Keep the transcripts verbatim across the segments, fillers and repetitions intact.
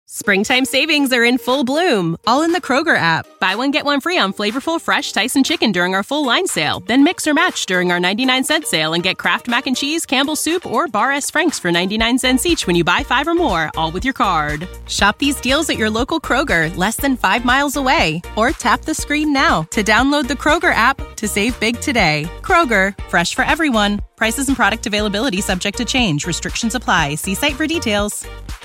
Springtime savings are in full bloom, all in the Kroger app. Buy one, get one free on flavorful, fresh Tyson chicken during our full line sale. Then mix or match during our ninety-nine cent sale and get Kraft Mac and Cheese, Campbell's Soup, or Bar S. Frank's for ninety-nine cents each when you buy five or more, all with your card. Shop these deals at your local Kroger, less than five miles away. Or tap the screen now to download the Kroger app to save big today. Kroger, fresh for everyone. Prices and product availability subject to change. Restrictions apply. See site for details.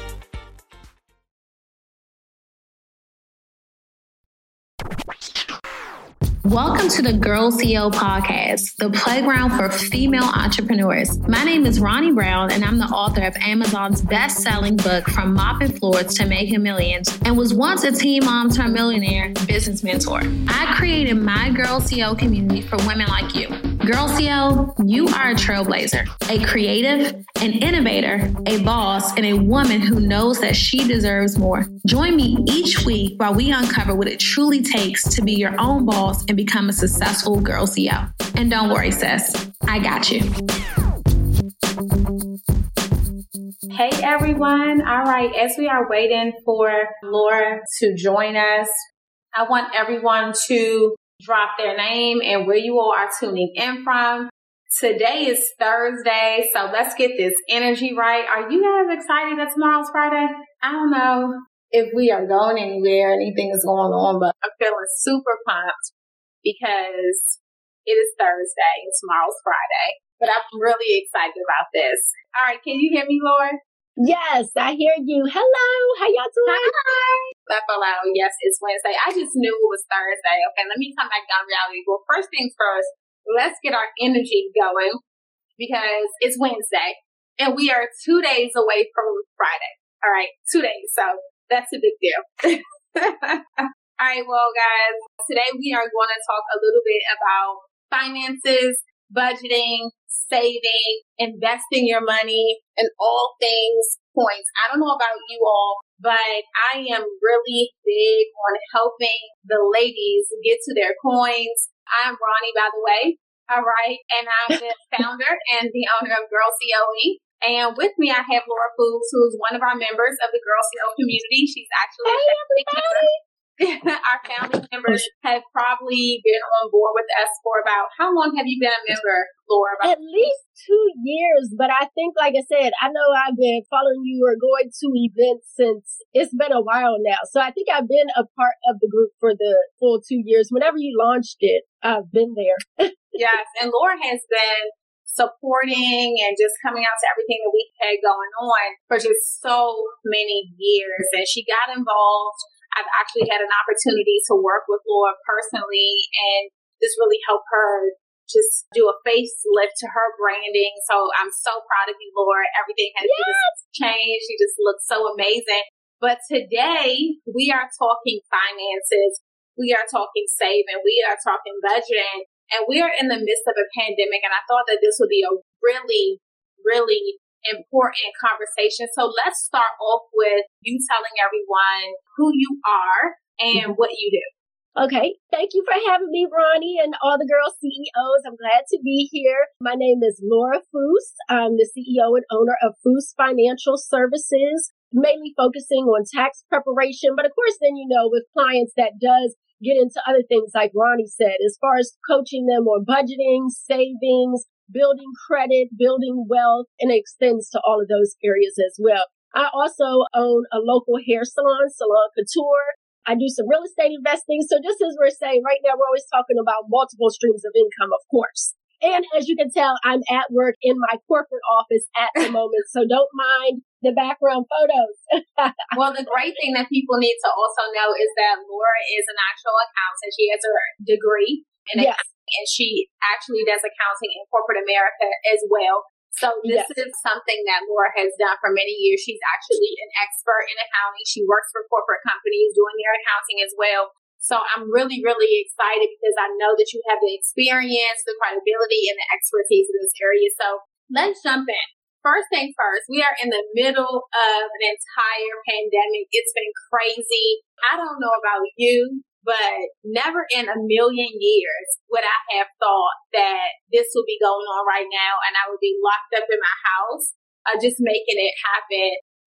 Welcome to the Girl C E O Podcast, the playground for female entrepreneurs. My name is Ronnie Brown, and I'm the author of Amazon's best-selling book, From Mopping Floors to Making Millions, and was once a teen mom turned millionaire business mentor. I created my Girl C E O community for women like you. Girl C E O, you are a trailblazer, a creative, an innovator, a boss, and a woman who knows that she deserves more. Join me each week while we uncover what it truly takes to be your own boss and become a successful Girl C E O. And don't worry, sis, I got you. Hey everyone. All right, as we are waiting for Laura to join us, I want everyone to drop their name and where you all are tuning in from. Today is Thursday, so let's get this energy right. Are you guys excited that tomorrow's Friday? I don't know if we are going anywhere, anything is going on, but I'm feeling super pumped because it is Thursday and tomorrow's Friday. But I'm really excited about this. All right, can you hear me, Laura? Yes, I hear you. Hello, how y'all doing? Hi. Buffalo, yes, it's Wednesday. I just knew it was Thursday. Okay, let me come back down to reality. Well, first things first, let's get our energy going because it's Wednesday and we are two days away from Friday. All right, two days. So that's a big deal. All right, well, guys, today we are going to talk a little bit about finances, budgeting, saving, investing your money, and all things points. I don't know about you all, but I am really big on helping the ladies get to their coins. I'm Ronnie, by the way. All right. And I'm the founder and the owner of Girl C E O. And with me, I have Laura Fools, who's one of our members of the Girl C E O community. She's actually hey, everybody. Our founding members have probably been on board with us for about, how long have you been a member, Laura? About At least two years, but I think, like I said, I know I've been following you or going to events since it's been a while now. So I think I've been a part of the group for the full two years. Whenever you launched it, I've been there. Yes, and Laura has been supporting and just coming out to everything that we had going on for just so many years. And she got involved. I've actually had an opportunity to work with Laura personally and just really help her just do a facelift to her branding. So I'm so proud of you, Laura. Everything has yes. just changed. She just looks so amazing. But today we are talking finances. We are talking saving. We are talking budgeting. And we are in the midst of a pandemic. And I thought that this would be a really, really important conversation. So let's start off with you telling everyone who you are and what you do. Okay. Thank you for having me, Ronnie, and all the Girl C E Os. I'm glad to be here. My name is Laura Foos. I'm the C E O and owner of Foos Financial Services, mainly focusing on tax preparation. But of course, then, you know, with clients that does get into other things like Ronnie said, as far as coaching them on budgeting, savings, building credit, building wealth, and it extends to all of those areas as well. I also own a local hair salon, Salon Couture. I do some real estate investing. So just as we're saying right now, we're always talking about multiple streams of income, of course. And as you can tell, I'm at work in my corporate office at the moment. So don't mind the background photos. Well, the great thing that people need to also know is that Laura is an actual accountant. She has her degree in yes. accounting. And she actually does accounting in corporate America as well. So this yes. is something that Laura has done for many years. She's actually an expert in accounting. She works for corporate companies doing their accounting as well. So I'm really, really excited because I know that you have the experience, the credibility, and the expertise in this area. So let's jump in. First thing first, we are in the middle of an entire pandemic. It's been crazy. I don't know about you, but never in a million years would I have thought that this would be going on right now and I would be locked up in my house, uh, just making it happen.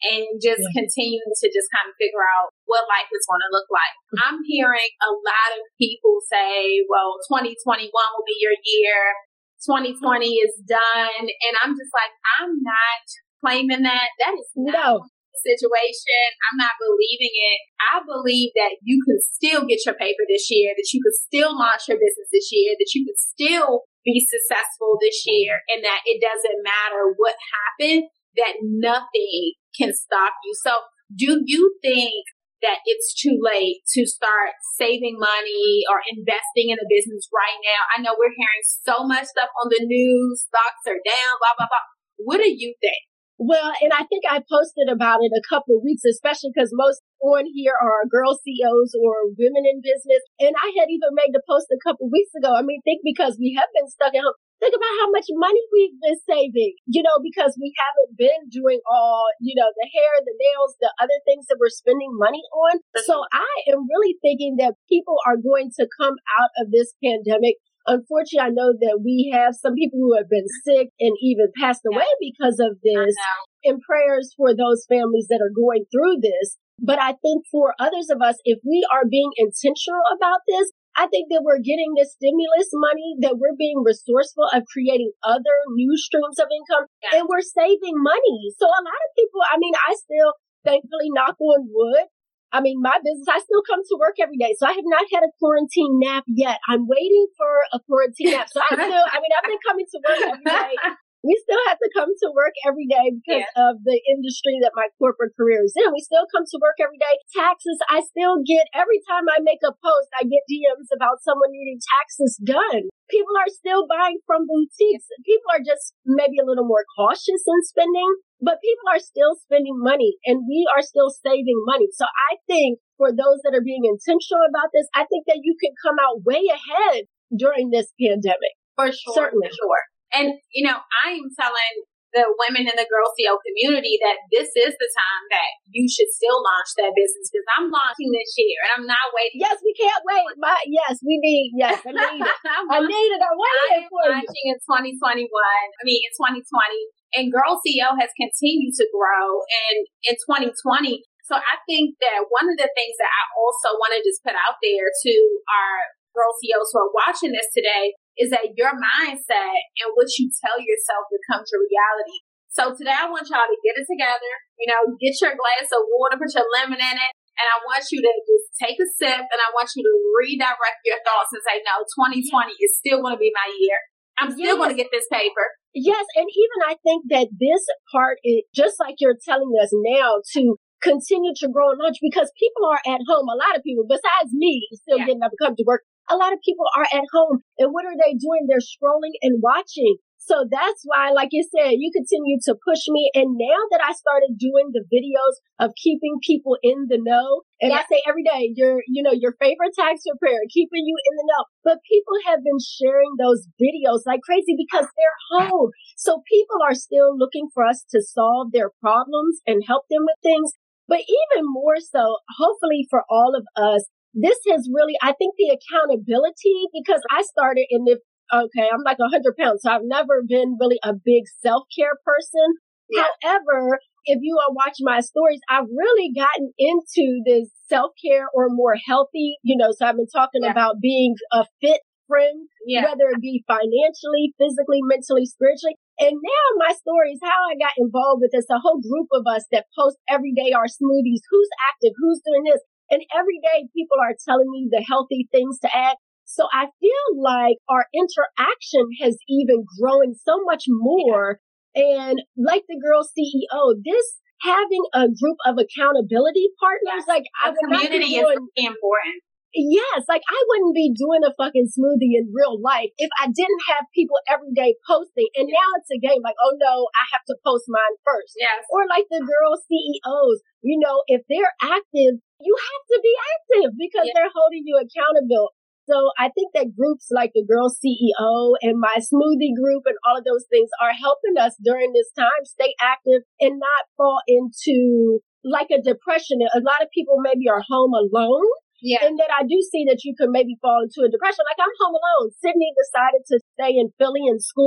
and just yeah. continuing to just kind of figure out what life is going to look like. I'm hearing a lot of people say, well, twenty twenty-one will be your year. twenty twenty is done. And I'm just like, I'm not claiming that. That is not no. the situation. I'm not believing it. I believe that you can still get your paper this year, that you could still launch your business this year, that you could still be successful this year, and that it doesn't matter what happened, that nothing can stop you. So do you think that it's too late to start saving money or investing in a business right now? I know we're hearing so much stuff on the news, stocks are down, blah, blah, blah. What do you think? Well, and I think I posted about it a couple of weeks, especially because most on here are girl C E Os or women in business. And I had even made the post a couple of weeks ago. I mean, think because we have been stuck at home. Think about how much money we've been saving, you know, because we haven't been doing all, you know, the hair, the nails, the other things that we're spending money on. So I am really thinking that people are going to come out of this pandemic. Unfortunately, I know that we have some people who have been sick and even passed away because of this, and prayers for those families that are going through this. But I think for others of us, if we are being intentional about this, I think that we're getting this stimulus money, that we're being resourceful of creating other new streams of income, yeah. and we're saving money. So a lot of people, I mean, I still, thankfully, knock on wood, I mean, my business, I still come to work every day. So I have not had a quarantine nap yet. I'm waiting for a quarantine nap. So I still, I mean, I've been coming to work every day. We still have to come to work every day because yeah. of the industry that my corporate career is in. We still come to work every day. Taxes, I still get, every time I make a post, I get D Ms about someone needing taxes done. People are still buying from boutiques. People are just maybe a little more cautious in spending, but people are still spending money and we are still saving money. So I think for those that are being intentional about this, I think that you can come out way ahead during this pandemic. For sure. Certainly. For sure. And, you know, I am telling the women in the Girl C E O community that this is the time that you should still launch that business, because I'm launching this year and I'm not waiting. Yes, we can't wait. My, yes, we need, yes, I need it. I need it. I'm waiting for you. I'm launching in twenty twenty-one, I mean, in twenty twenty, and Girl C E O has continued to grow and in twenty twenty. So I think that one of the things that I also want to just put out there to our Girl C E Os who are watching this today is that your mindset and what you tell yourself becomes your reality. So today I want y'all to get it together, you know, get your glass of water, put your lemon in it, and I want you to just take a sip, and I want you to redirect your thoughts and say, no, twenty twenty is still going to be my year. I'm still yes. going to get this paper. Yes, and even I think that this part is just like you're telling us now to continue to grow and launch, because people are at home. A lot of people, besides me, still yeah. getting up and come to work. A lot of people are at home, and what are they doing? They're scrolling and watching. So that's why, like you said, you continue to push me. And now that I started doing the videos of keeping people in the know, and yeah. I say every day, your, you know, your favorite tax preparer, keeping you in the know. But people have been sharing those videos like crazy because they're home. So people are still looking for us to solve their problems and help them with things. But even more so, hopefully for all of us, this has really, I think the accountability, because I started in the, okay, I'm like one hundred pounds, so I've never been really a big self-care person. Yeah. However, if you are watching my stories, I've really gotten into this self-care or more healthy, you know, so I've been talking yeah. about being a fit friend, yeah. whether it be financially, physically, mentally, spiritually. And now my story is how I got involved with this, a whole group of us that post every day our smoothies, who's active, who's doing this. And every day people are telling me the healthy things to add. So I feel like our interaction has even grown so much more. And like the Girl C E O, this having a group of accountability partners, yes. like the I would community not be doing, is important. Yes, like I wouldn't be doing a fucking smoothie in real life if I didn't have people every day posting. And now it's a game like, oh no, I have to post mine first. Yes. Or like the Girl C E Os, you know, if they're active, you have to be active because yes. they're holding you accountable. So I think that groups like the Girl C E O and my smoothie group and all of those things are helping us during this time stay active and not fall into like a depression. A lot of people maybe are home alone. Yeah. And then I do see that you could maybe fall into a depression. Like I'm home alone. Sydney decided to stay in Philly in school.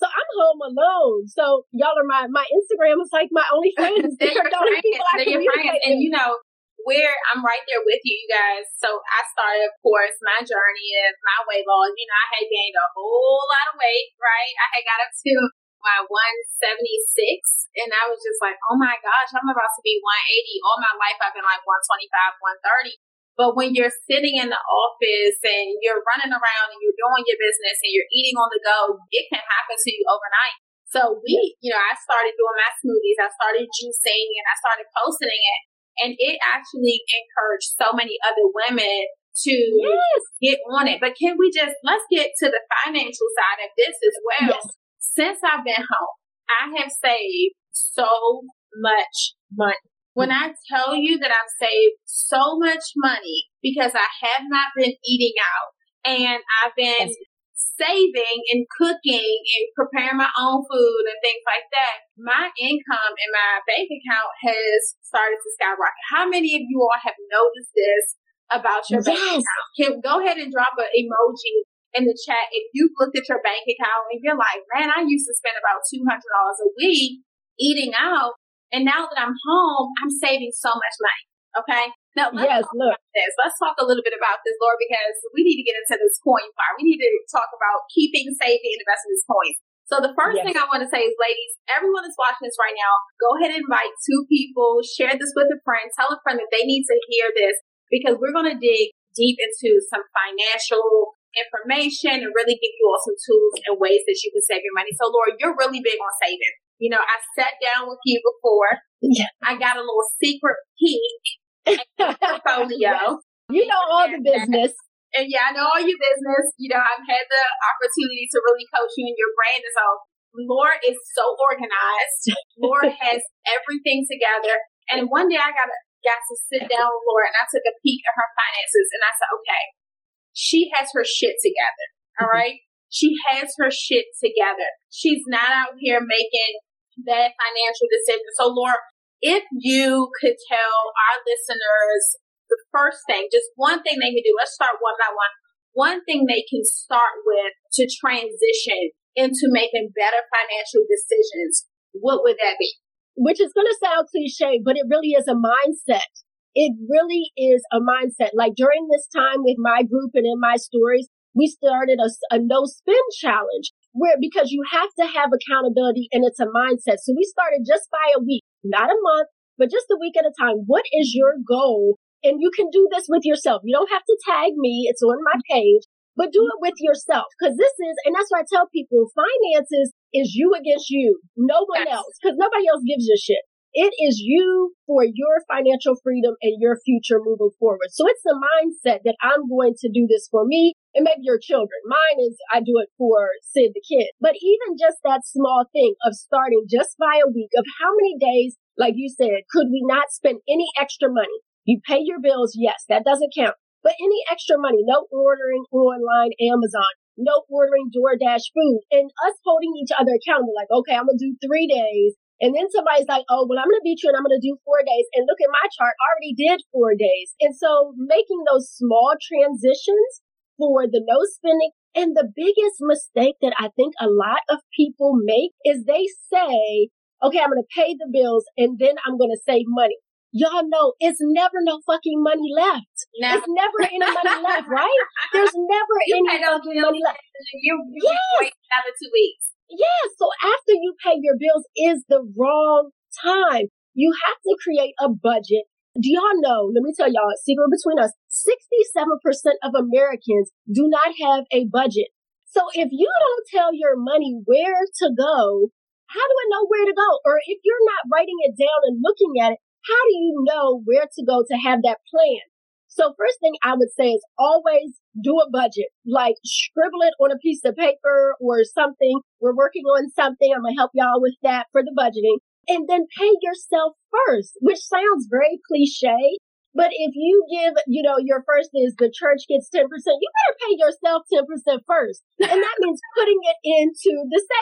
So I'm home alone. So y'all are my, my Instagram is like my only friends. They're your the only friends. people I They're your friends. communicate And with. you know, where I'm right there with you, you guys. So I started, of course, my journey of my weight loss. You know, I had gained a whole lot of weight, right? I had got up to my one seventy-six, and I was just like, oh my gosh, I'm about to be one eighty. All my life I've been like one twenty-five, one thirty. But when you're sitting in the office and you're running around and you're doing your business and you're eating on the go, it can happen to you overnight. So we, you know, I started doing my smoothies, I started juicing, and I started posting it. And it actually encouraged so many other women to yes. get on it. But can we just, let's get to the financial side of this as well. Yes. Since I've been home, I have saved so much money. When I tell you that I've saved so much money because I have not been eating out and I've been yes. saving and cooking and preparing my own food and things like that, my income in my bank account has started to skyrocket. How many of you all have noticed this about your yes. bank account? Can, go ahead and drop an emoji in the chat if you've looked at your bank account and you're like, man, I used to spend about two hundred dollars a week eating out. And now that I'm home, I'm saving so much money. Okay. Now, let's yes, talk look. about this. Let's talk a little bit about this, Laura, because we need to get into this coin part. We need to talk about keeping, saving, and investing these coins. So the first yes. thing I want to say is, ladies, everyone that's watching this right now, go ahead and invite two people, share this with a friend, tell a friend that they need to hear this, because we're going to dig deep into some financial information and really give you all some tools and ways that you can save your money. So, Laura, you're really big on saving. You know, I sat down with you before. Yeah. I got a little secret peek at your portfolio. You know all the business. And yeah, I know all your business. You know, I've had the opportunity to really coach you in your brain. And so Laura is so organized. Laura has everything together. And one day I got to, got to sit down with Laura and I took a peek at her finances and I said, okay, she has her shit together. All mm-hmm. right. She has her shit together. She's not out here making bad financial decisions. So Laura, if you could tell our listeners the first thing, just one thing they can do, let's start one by one. One thing they can start with to transition into making better financial decisions, what would that be? Which is going to sound cliche, but it really is a mindset. It really is a mindset. Like during this time with my group and in my stories, we started a, a no spend challenge where, because you have to have accountability and it's a mindset. So we started just by a week, not a month, but just a week at a time. What is your goal? And you can do this with yourself. You don't have to tag me. It's on my page, but do it with yourself. Cause this is, and that's why I tell people finances is you against you, no one yes. else, cause nobody else gives a shit. It is you for your financial freedom and your future moving forward. So it's the mindset that I'm going to do this for me and maybe your children. Mine is I do it for Sid the kid. But even just that small thing of starting just by a week of how many days, like you said, could we not spend any extra money? You pay your bills, yes, that doesn't count. But any extra money, no ordering online Amazon, no ordering DoorDash food, and us holding each other accountable, like, okay, I'm going to do three days. And then somebody's like, oh, well, I'm going to beat you and I'm going to do four days. And look at my chart, I already did four days. And so making those small transitions for the no spending. And the biggest mistake that I think a lot of people make is they say, okay, I'm going to pay the bills and then I'm going to save money. Y'all know it's never no fucking money left. No. It's never any money left, right? There's never you any fucking money left. You, you yes. wait another two weeks. Yeah, so after you pay your bills is the wrong time. You have to create a budget. Do y'all know, let me tell y'all a secret between us, sixty-seven percent of Americans do not have a budget. So if you don't tell your money where to go, how do I know where to go? Or if you're not writing it down and looking at it, how do you know where to go to have that plan? So first thing I would say is always do a budget, like scribble it on a piece of paper or something. We're working on something. I'm going to help y'all with that for the budgeting. And then pay yourself first, which sounds very cliche. But if you give, you know, your first is the church gets ten percent, you better pay yourself ten percent first. And that means putting it into the savings.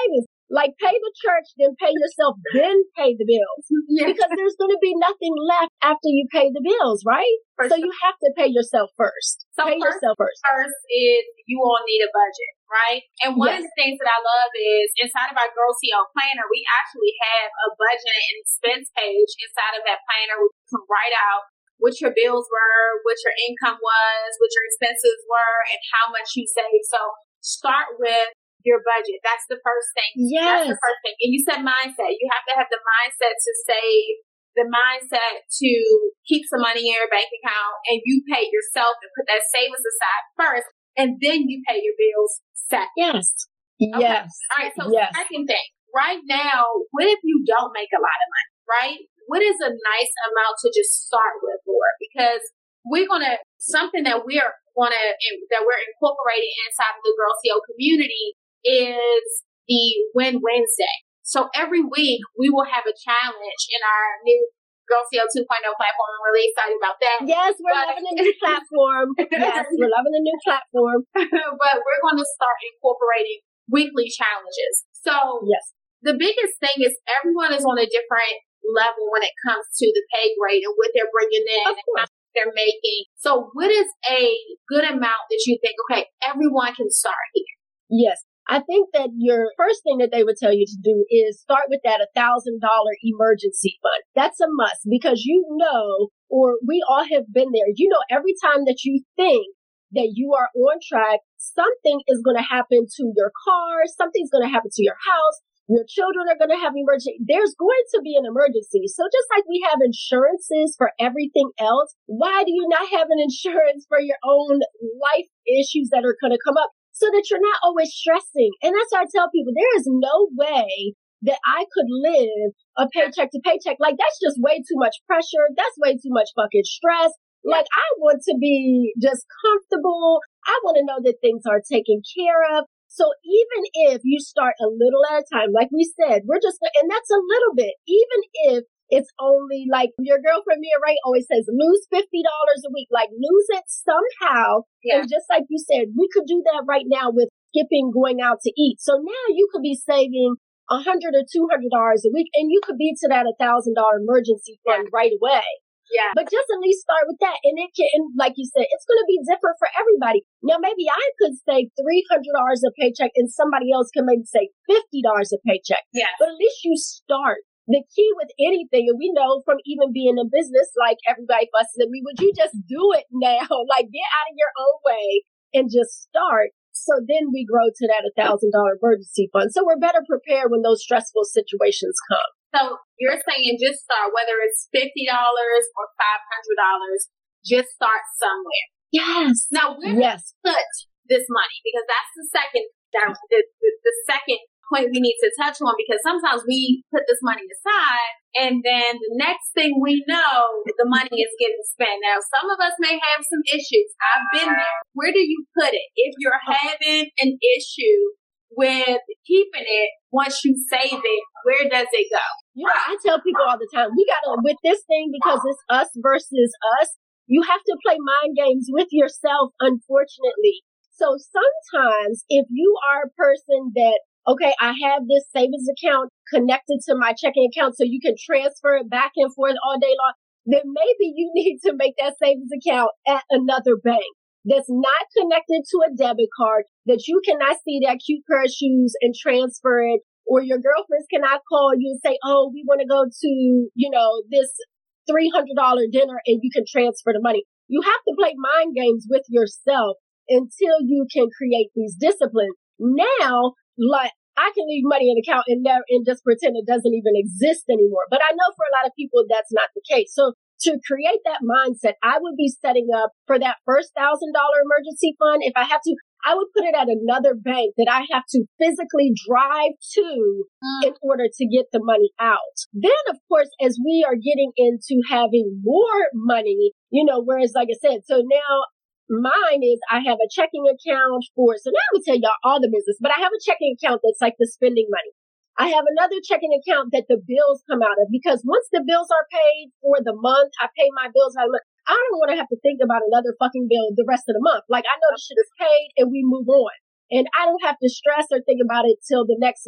Like, pay the church, then pay yourself, then pay the bills. Yeah. Because there's going to be nothing left after you pay the bills, right? For so sure. You have to pay yourself first. So pay first, yourself first. First is you all need a budget, right? And one yes. of the things that I love is inside of our Girl C E O Planner, we actually have a budget and expense page inside of that planner where you can write out what your bills were, what your income was, what your expenses were, and how much you saved. So start with your budget. That's the first thing. Yes. That's the first thing. And you said mindset. You have to have the mindset to save, the mindset to keep some money in your bank account, and you pay yourself and put that savings aside first, and then you pay your bills second. Yes. Okay. Yes. All right. So yes. second thing, right now, what if you don't make a lot of money, right? What is a nice amount to just start with, Laura? Because we're going to, something that we're going to, that we're incorporating inside of the Girl C E O community is the Win Wednesday. So every week we will have a challenge in our new Girl C E O two point oh platform. I'm really excited about that. Yes, we're but, loving the new platform. Yes, we're loving the new platform. But we're going to start incorporating weekly challenges. So yes. The biggest thing is everyone is on a different level when it comes to the pay grade and what they're bringing in and how much they're making. So what is a good amount that you think, okay, everyone can start here? Yes. I think that your first thing that they would tell you to do is start with that one thousand dollars emergency fund. That's a must because you know, or we all have been there. You know, every time that you think that you are on track, something is going to happen to your car, something's going to happen to your house, your children are going to have emergency. There's going to be an emergency. So just like we have insurances for everything else, why do you not have an insurance for your own life issues that are going to come up? So that you're not always stressing. And that's why I tell people there is no way that I could live a paycheck to paycheck. Like, that's just way too much pressure. That's way too much fucking stress. Like, I want to be just comfortable. I want to know that things are taken care of. So even if you start a little at a time, like we said, we're just, and that's a little bit, even if it's only like your girlfriend Mia Ray always says, lose fifty dollars a week, like lose it somehow. Yeah. And just like you said, we could do that right now with skipping going out to eat. So now you could be saving a hundred or two hundred dollars a week, and you could be to that a thousand dollar emergency fund yeah. right away. Yeah. But just at least start with that. And it can, and like you said, it's going to be different for everybody. Now, maybe I could save three hundred dollars a paycheck and somebody else can maybe save fifty dollars a paycheck. Yeah. But at least you start. The key with anything, and we know from even being in business, like everybody fusses at me, would you just do it now? Like, get out of your own way and just start. So then we grow to that one thousand dollars emergency fund. So we're better prepared when those stressful situations come. So you're saying just start, whether it's fifty dollars or five hundred dollars, just start somewhere. Yes. Now, where yes. do you put this money? Because that's the second, the, the, the second point we need to touch on, because sometimes we put this money aside and then the next thing we know, the money is getting spent. Now, some of us may have some issues. I've been there. Where do you put it? If you're having an issue with keeping it, once you save it, where does it go? You know, I tell people all the time, we gotta, with this thing, because it's us versus us, you have to play mind games with yourself, unfortunately. So sometimes if you are a person that, okay, I have this savings account connected to my checking account so you can transfer it back and forth all day long, then maybe you need to make that savings account at another bank that's not connected to a debit card, that you cannot see that cute pair of shoes and transfer it, or your girlfriends cannot call you and say, oh, we want to go to, you know, this three hundred dollars dinner and you can transfer the money. You have to play mind games with yourself until you can create these disciplines. Now, like, I can leave money in an account and never, and just pretend it doesn't even exist anymore. But I know for a lot of people, that's not the case. So to create that mindset, I would be setting up for that first thousand dollar emergency fund. If I have to, I would put it at another bank that I have to physically drive to mm. in order to get the money out. Then, of course, as we are getting into having more money, you know, whereas, like I said, so now mine is I have a checking account for, so now I would tell y'all all the business, but I have a checking account that's like the spending money. I have another checking account that the bills come out of, because once the bills are paid for the month, I pay my bills. I don't want to have to think about another fucking bill the rest of the month. Like, I know the shit is paid and we move on. And I don't have to stress or think about it till the next month.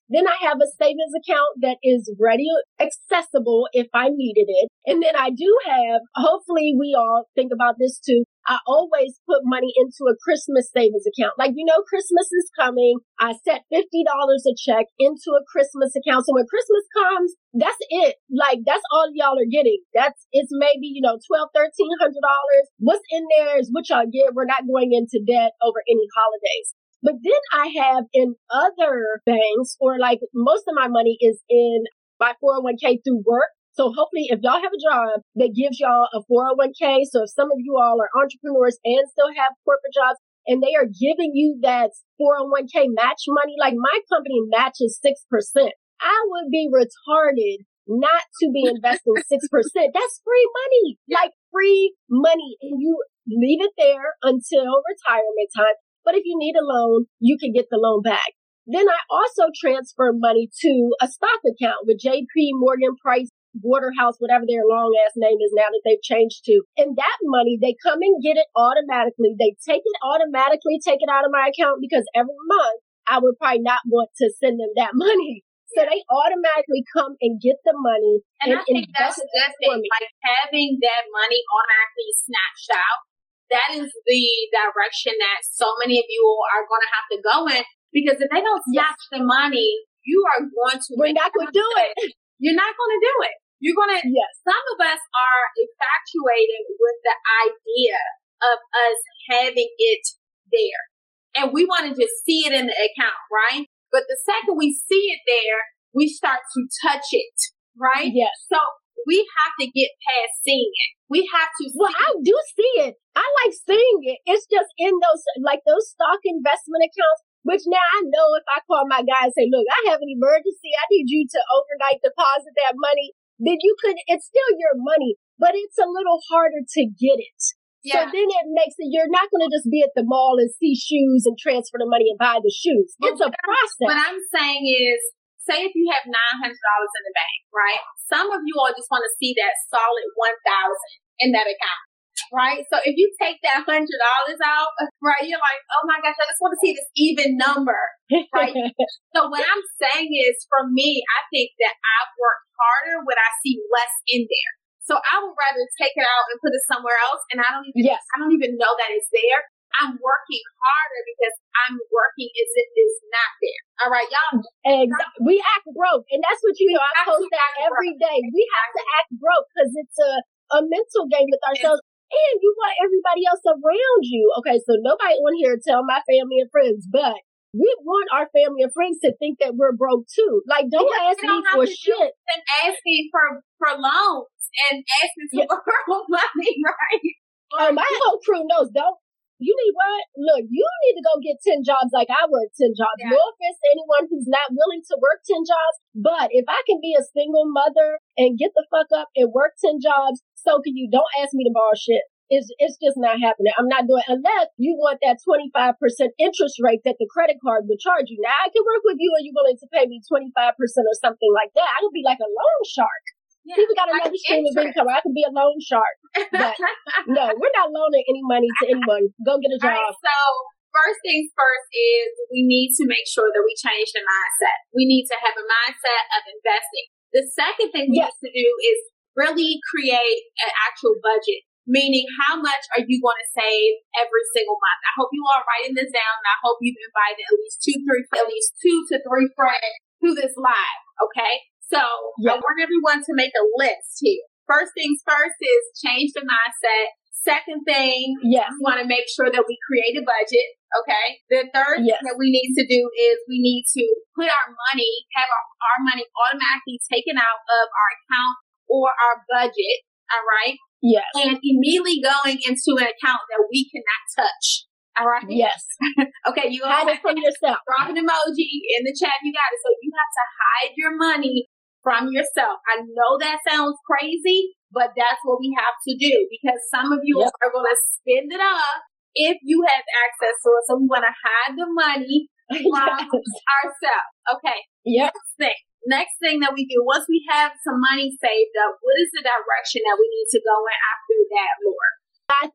Then I have a savings account that is ready, accessible if I needed it. And then I do have, hopefully we all think about this too, I always put money into a Christmas savings account. Like, you know, Christmas is coming. I set fifty dollars a check into a Christmas account. So when Christmas comes, that's it. Like, that's all y'all are getting. That's, it's maybe, you know, twelve, thirteen hundred dollars. What's in there is what y'all get. We're not going into debt over any holidays. But then I have in other banks, or like most of my money is in my four oh one k through work. So hopefully if y'all have a job that gives y'all a four oh one k, so if some of you all are entrepreneurs and still have corporate jobs and they are giving you that four oh one k match money, like my company matches six percent. I would be retarded not to be investing six percent. That's free money, like free money. And you leave it there until retirement time. But if you need a loan, you can get the loan back. Then I also transfer money to a stock account with J P Morgan, Price, Waterhouse, whatever their long ass name is now that they've changed to. And that money, they come and get it automatically. They take it automatically, take it out of my account because every month I would probably not want to send them that money. So they automatically come and get the money and, and I think invest that's a good it for thing. me. Like having that money automatically snatched out. That is the direction that so many of you are going to have to go in, because if they don't snatch yes. the money, you are going to. We're not going to do it. You're not going to do it. You're going to. Yes. Some of us are infatuated with the idea of us having it there, and we want to just see it in the account, right? But the second we see it there, we start to touch it, right? Yes. So we have to get past seeing it. We have to. Well, I do see it. I like seeing it. It's just in those, like those stock investment accounts, which now I know if I call my guy and say, look, I have an emergency. I need you to overnight deposit that money. Then you could, it's still your money, but it's a little harder to get it. Yeah. So then it makes it, you're not going to just be at the mall and see shoes and transfer the money and buy the shoes. Well, it's a process. What I'm saying is, say if you have nine hundred dollars in the bank, right? Some of you all just want to see that solid one thousand in that account, right? So if you take that one hundred dollars out, right, you're like, oh my gosh, I just want to see this even number, right? So what I'm saying is, for me, I think that I've worked harder when I see less in there. So I would rather take it out and put it somewhere else, and I don't even, yes. I don't even know that it's there. I'm working harder because I'm working as if it's not there. All right, y'all. Exactly. We act broke, and that's what you know. I post that every day. We have to act broke because it's a, a mental game with ourselves, and you want everybody else around you. Okay, so nobody on here tell my family and friends, but we want our family and friends to think that we're broke too. Like, don't because ask me for shit. And ask me for for loans and ask me to yeah. borrow money, right? Oh, my whole crew knows. Don't. You need what? Look, you need to go get ten jobs like I work ten jobs. Yeah. No offense to anyone who's not willing to work ten jobs, but if I can be a single mother and get the fuck up and work ten jobs, so can you. Don't ask me to borrow shit. It's, it's just not happening. I'm not doing it unless you want that twenty-five percent interest rate that the credit card would charge you. Now, I can work with you and you're willing to pay me twenty-five percent or something like that. I could be like a loan shark. Yeah, See, we got another like stream of income. I could be a loan shark. But no, we're not loaning any money to anyone. Go get a job. All right, so first things first is we need to make sure that we change the mindset. We need to have a mindset of investing. The second thing we yes. need to do is really create an actual budget, meaning how much are you going to save every single month. I hope you all are writing this down, and I hope you've invited at least two, three, at least two to three friends to this live, okay? So yep. I want everyone to make a list here. First things first is change the mindset. Second thing, yes. we want to make sure that we create a budget, okay? The third yes. thing that we need to do is we need to put our money, have our, our money automatically taken out of our account or our budget, all right? Yes. And immediately going into an account that we cannot touch. All right. Yes. Okay. You hide it from yourself. Drop an emoji in the chat. You got it. So you have to hide your money from yourself. I know that sounds crazy, but that's what we have to do because some of you yep. are going to spend it up if you have access to it. So we want to hide the money from yes. ourselves. Okay. Yep. Next thing. Next thing that we do, once we have some money saved up, what is the direction that we need to go in after that, Laura? I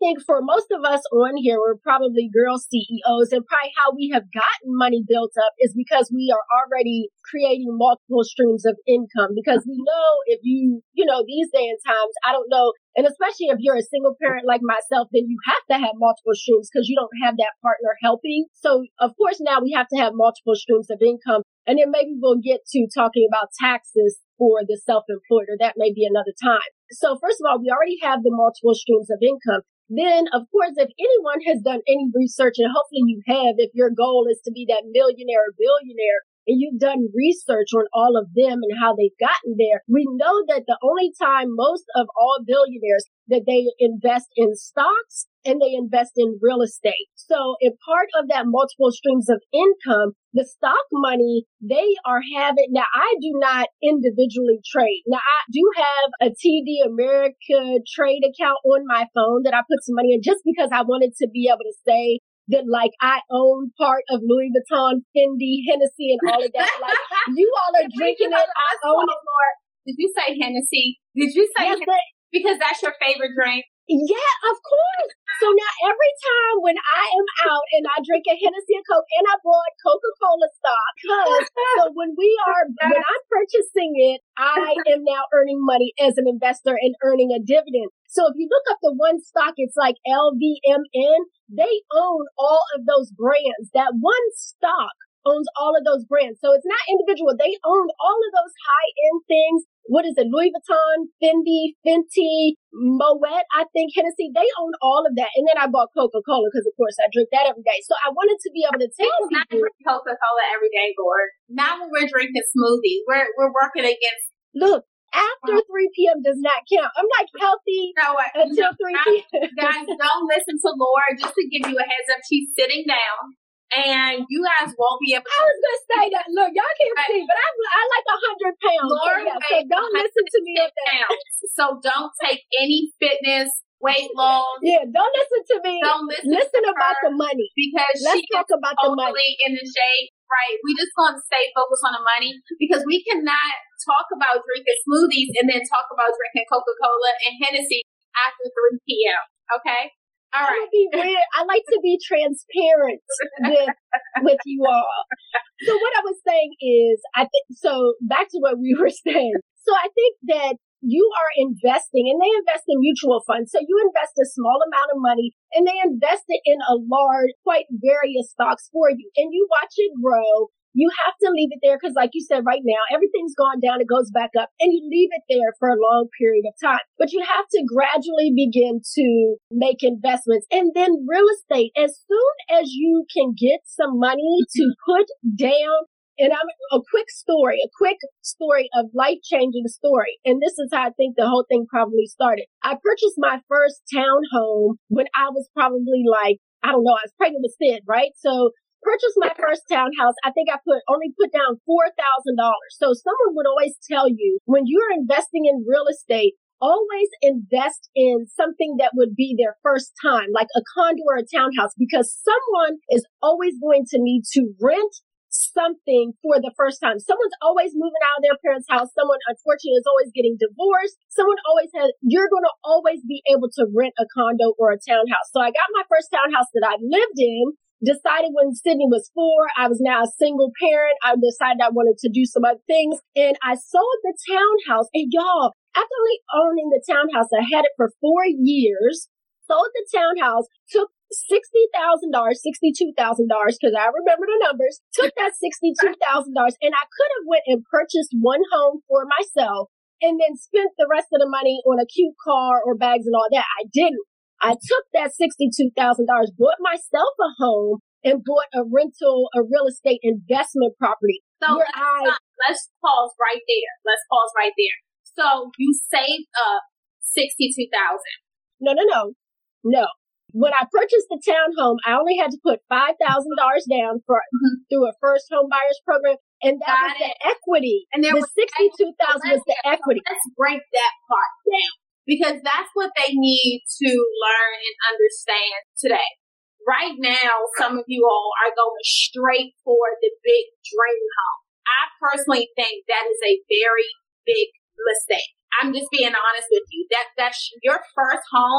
think for most of us on here, we're probably girl C E Os, and probably how we have gotten money built up is because we are already creating multiple streams of income. Because we know if you, you know, these day and times, I don't know, and especially if you're a single parent like myself, then you have to have multiple streams because you don't have that partner helping. So of course now we have to have multiple streams of income. And then maybe we'll get to talking about taxes for the self-employed, or that may be another time. So first of all, we already have the multiple streams of income. Then, of course, if anyone has done any research, and hopefully you have, if your goal is to be that millionaire or billionaire, and you've done research on all of them and how they've gotten there, we know that the only time most of all billionaires that they invest in stocks and they invest in real estate. So in part of that multiple streams of income, the stock money, they are having, now I do not individually trade. Now I do have a T D America trade account on my phone that I put some money in just because I wanted to be able to say that like I own part of Louis Vuitton, Fendi, Hennessy, and all of that. Like you all are drinking it, I own it. Did you say Hennessy? Did you say yes, Hennessy? Because that's your favorite drink? Yeah, of course. So now every time when I am out and I drink a Hennessy and Coke, and I bought Coca-Cola stock, because so when we are, when I'm purchasing it, I am now earning money as an investor and earning a dividend. So if you look up the one stock, it's like L V M N. They own all of those brands. That one stock owns all of those brands. So it's not individual. They own all of those high-end things. What is it? Louis Vuitton, Fendi, Fenty, Moet, I think, Hennessy. They own all of that. And then I bought Coca-Cola because, of course, I drink that every day. So I wanted to be able to tell people. Not drink Coca-Cola every day, Lord. Not when we're drinking smoothies. We're we're working against. Look, after three p.m. does not count. I'm like healthy you know what? until three p.m. Guys, don't listen to Laura. Just to give you a heads up, she's sitting down. And you guys won't be able to. I was going to say that. Look, y'all can't I, see, but I'm, I like one hundred pounds. Laura so, yeah, so don't listen to me at that. So don't take any fitness, weight loss. Yeah, don't listen to me. Don't listen, listen to about her the money. Because Let's she talk is about the money. totally in the shape. Right. We just going to stay focused on the money because we cannot talk about drinking smoothies and then talk about drinking Coca-Cola and Hennessy after three p.m. Okay? All right. Be weird. I like to be transparent with with you all. So what I was saying is, I think so. Back to what we were saying. So I think that you are investing, and they invest in mutual funds. So you invest a small amount of money, and they invest it in a large, quite various stocks for you, and you watch it grow. You have to leave it there because, like you said, right now, everything's gone down, it goes back up, and you leave it there for a long period of time. But you have to gradually begin to make investments. And then real estate, as soon as you can get some money to put down, and I'm a quick story, a quick story of life-changing story. And this is how I think the whole thing probably started. I purchased my first townhome when I was probably like, I don't know, I was pregnant with Sid, right? So purchased my first townhouse. I think I put only put down four thousand dollars. So someone would always tell you when you're investing in real estate, always invest in something that would be their first time, like a condo or a townhouse, because someone is always going to need to rent something for the first time. Someone's always moving out of their parents' house. Someone, unfortunately, is always getting divorced. Someone always has, you're going to always be able to rent a condo or a townhouse. So I got my first townhouse that I lived in. Decided when Sydney was four, I was now a single parent. I decided I wanted to do some other things. And I sold the townhouse. And y'all, after only owning the townhouse, I had it for four years, sold the townhouse, took sixty thousand dollars, sixty-two thousand dollars, because I remember the numbers, took that sixty-two thousand dollars, and I could have went and purchased one home for myself and then spent the rest of the money on a cute car or bags and all that. I didn't. I took that sixty-two thousand dollars, bought myself a home, and bought a rental, a real estate investment property. So let's, I, let's pause right there. Let's pause right there. So you saved up sixty-two thousand dollars. No, no, no. No. When I purchased the townhome, I only had to put five thousand dollars down for mm-hmm. through a first home buyers program. And that Got was it. the equity. And there the was sixty-two thousand dollars was the equity. Let's break that part down. Because that's what they need to learn and understand today. Right now, some of you all are going straight for the big dream home. I personally think that is a very big mistake. I'm just being honest with you. That that's your first home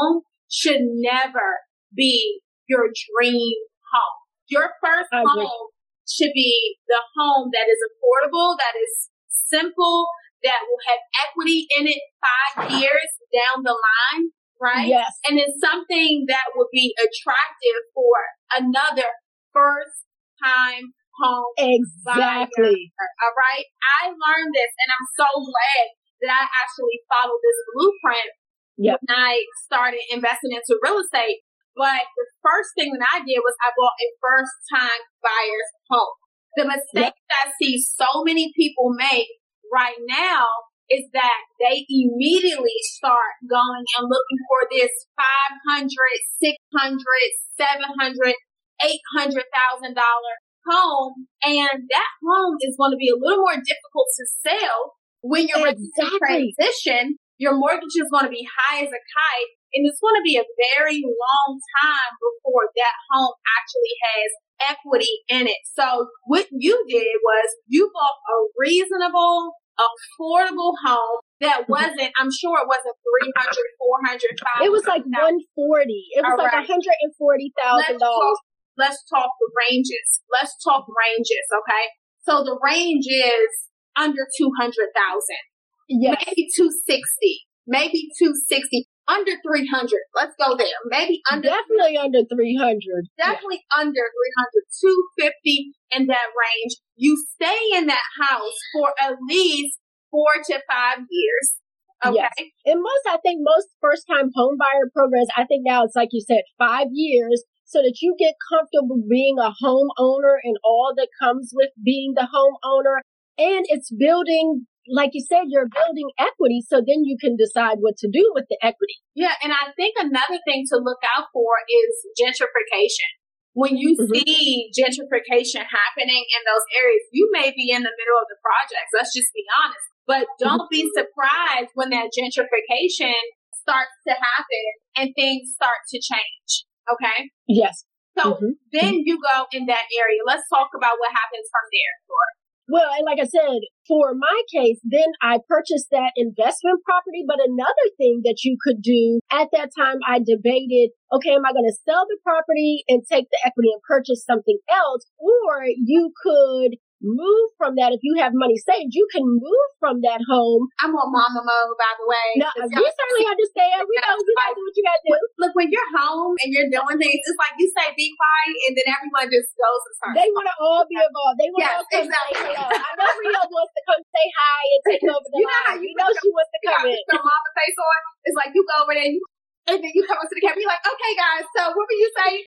should never be your dream home. Your first home should be the home that is affordable, that is simple, that will have equity in it five years down the line, right? Yes. And it's something that would be attractive for another first time home Exactly. buyer. All right. I learned this, and I'm so glad that I actually followed this blueprint Yep. when I started investing into real estate. But the first thing that I did was I bought a first time buyer's home. The mistake Yep. that I see so many people make right now is that they immediately start going and looking for this five hundred, six hundred, seven hundred, eight hundred thousand dollar home, and that home is going to be a little more difficult to sell when you're ready to Exactly. transition. Your mortgage is going to be high as a kite, and it's going to be a very long time before that home actually has equity in it. So what you did was you bought a reasonable, affordable home that wasn't, I'm sure it wasn't three hundred, four hundred, five hundred. It was like one forty. It was All like right. one hundred forty thousand Let's dollars. talk, let's talk the ranges. Let's talk ranges, okay? So the range is under two hundred thousand. Yes. Maybe two sixty, maybe two sixty, under three hundred. Let's go there. Maybe under, Definitely under three hundred. definitely under three hundred, two fifty in that range. You stay in that house for at least four to five years. Okay. Yes. And most, I think most first time home buyer programs, I think now it's like you said, five years so that you get comfortable being a homeowner and all that comes with being the homeowner. And it's building, like you said, you're building equity, so then you can decide what to do with the equity. Yeah, and I think another thing to look out for is gentrification. When you Mhm. see gentrification happening in those areas, you may be in the middle of the projects. Let's just be honest. But don't be surprised when that gentrification starts to happen and things start to change. Okay? Yes. So Mhm. then you go in that area. Let's talk about what happens from there, Laura. Well, and like I said, for my case, then I purchased that investment property. But another thing that you could do at that time, I debated, okay, am I going to sell the property and take the equity and purchase something else? Or you could move from that. If you have money saved, you can move from that home. I'm on mama mode, by the way. No, we certainly understand. We know you got to do what you got to do. Look, when you're home and you're doing things, it's like you say be quiet and then everyone just goes and starts. They want to all be involved. They want Yes, to all come exactly. say hello. I know Rio wants to come say hi and take over the You know how line. you You know she wants to You come got in. your mama face on. It's like you go over there and, you, and then you come up to the camera. You're like, okay, guys, so what were you saying?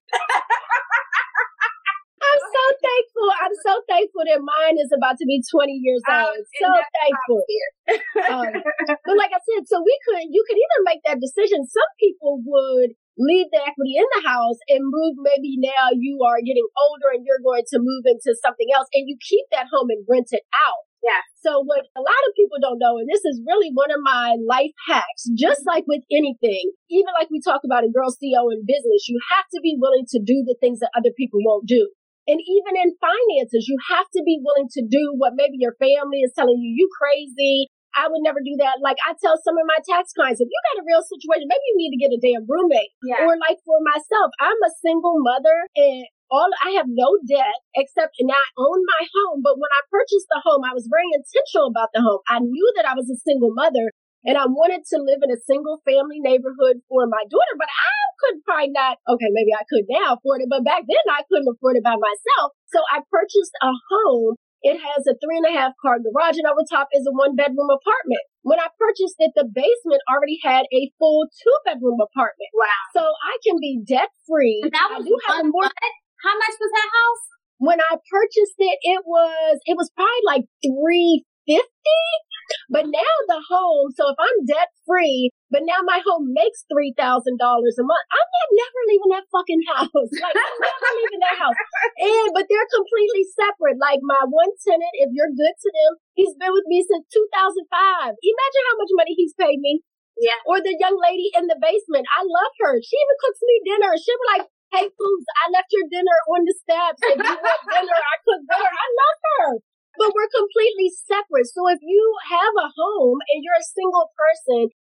I'm so thankful. I'm so thankful that mine is about to be twenty years Oh, old. and So that's thankful. Um, but like I said, so we could, you could either make that decision. Some people would leave the equity in the house and move. Maybe now you are getting older and you're going to move into something else and you keep that home and rent it out. Yeah. So what a lot of people don't know, and this is really one of my life hacks, just like with anything, even like we talk about in Girl C E O in business, you have to be willing to do the things that other people won't do. And even in finances, you have to be willing to do what maybe your family is telling you, you crazy. I would never do that. Like I tell some of my tax clients, if you got a real situation, maybe you need to get a damn roommate. Yeah. Or like for myself, I'm a single mother and all I have no debt except, and I own my home. But when I purchased the home, I was very intentional about the home. I knew that I was a single mother and I wanted to live in a single family neighborhood for my daughter, but I could probably not, okay, maybe I could now afford it, but back then I couldn't afford it by myself. So I purchased a home. It has a three and a half car garage and over top is a one bedroom apartment. When I purchased it, the basement already had a full two bedroom apartment. Wow. So I can be debt free. And that I was do have a one, more. what? How much was that house? When I purchased it, it was, it was probably like three fifty. But now the home, so if I'm debt free, but now my home makes three thousand dollars a month, I'm not never leaving that fucking house. Like, I'm never leaving that house. And, but they're completely separate. Like my one tenant, if you're good to them, he's been with me since two thousand five. Imagine how much money he's paid me. Yeah. Or the young lady in the basement. I love her. She even cooks me dinner. She'll be like, hey, Fools, I left your dinner on the steps. If you want dinner, I cook dinner. I love her. But we're completely separate. So if you have a home and you're a single person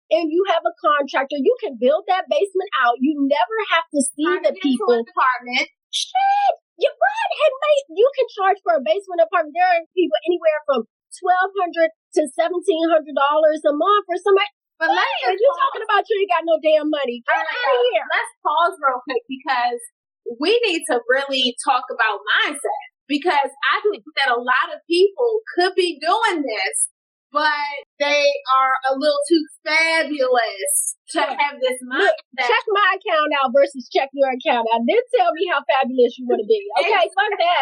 and you have a contractor, you can build that basement out. You never have to see Turn the it into people. a department. Shit, you run and make, you can charge for a basement apartment. There are people anywhere from twelve hundred to seventeen hundred dollars a month for somebody. But let's Hey, you talking about you ain't got no damn money. Get All out right, of here. Let's pause real quick because we need to really talk about mindset. Because I think that a lot of people could be doing this, but they are a little too fabulous to have this Look, mindset. check my account out versus check your account out. Then tell me how fabulous you want to be. Okay, fuck that.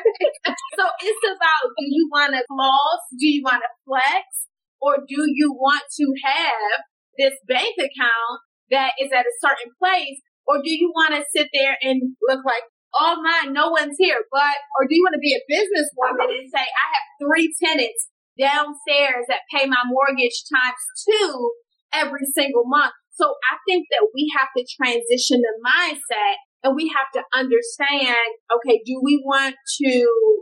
So it's about, do you want to floss? Do you want to flex? Or do you want to have this bank account that is at a certain place? Or do you want to sit there and look like, oh my, no one's here? But, or do you want to be a businesswoman and say, I have three tenants downstairs that pay my mortgage times two every single month? So I think that we have to transition the mindset and we have to understand, okay, do we want to